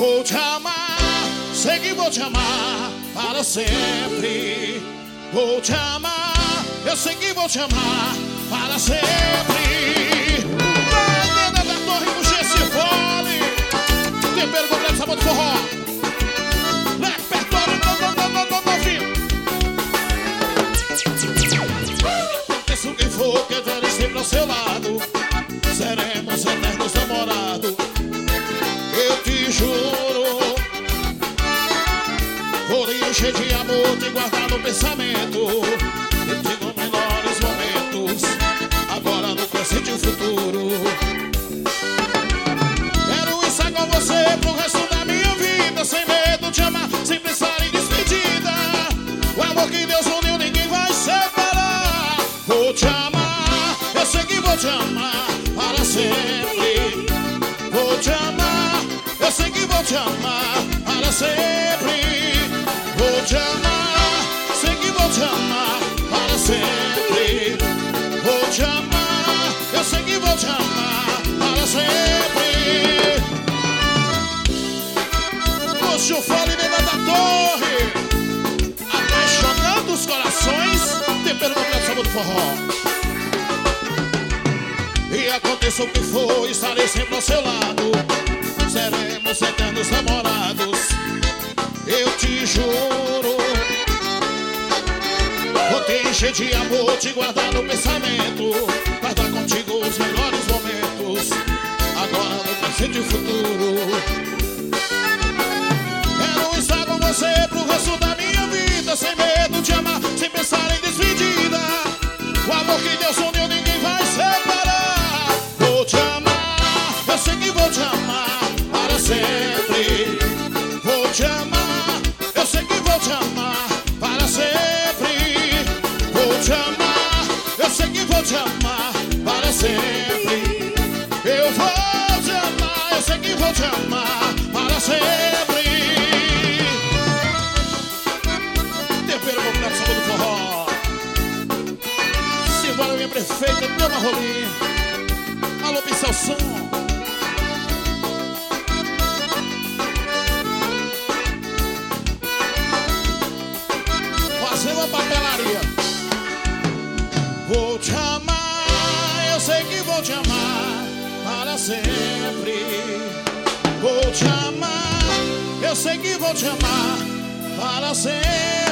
Vou te amar, sei que vou te amar para sempre. Vou te amar, eu sei que vou te amar para sempre. Vai dentro da torre, puxa esse fole. Tempero completo, sabor de forró. Repertório, novinho. Aconteça o que for, que eu estarei sempre ao seu lado. Seremos eternos namorados. Eu te juro. Vou lhe encher de amor, te guardar no pensamento. Eu tenho melhores momentos, agora no presente e o futuro. Quero estar com você pro resto da minha vida, sem medo de amar, sem pensar em despedida. O amor que Deus uniu ninguém vai separar. Vou te amar, eu sei que vou te amar para sempre. Vou te amar, eu sei que vou te amar para sempre. Vou te amar, sei que vou te amar para sempre. Vou te amar, eu sei que vou te amar para sempre. Puxa o fole dentro da torre, apaixonando os corações. Tempero completo, sabor do forró. E aconteça o que for, estarei sempre ao seu lado. Seremos eternos namorados. Eu te juro. Vou te encher de amor, te guardar no pensamento, guardar contigo os melhores momentos, agora no presente e o futuro. Quero estar com você pro resto da minha vida, sem medo de amar, sem pensar em despedida. O amor que Deus uniu ninguém vai separar. Vou te amar, eu sei que vou te amar para sempre. Vou te amar, eu sei que vou te amar para sempre. Vou te amar, eu sei que vou te amar para sempre. Eu vou te amar, eu sei que vou te amar para sempre. Tempero completo, sabor do forró. Simbora, minha prefeita, Dona Rolinha. Alô, Pincel Som. Fazendo a papelaria. Vou te amar, eu sei que vou te amar para sempre. Vou te amar, eu sei que vou te amar para sempre.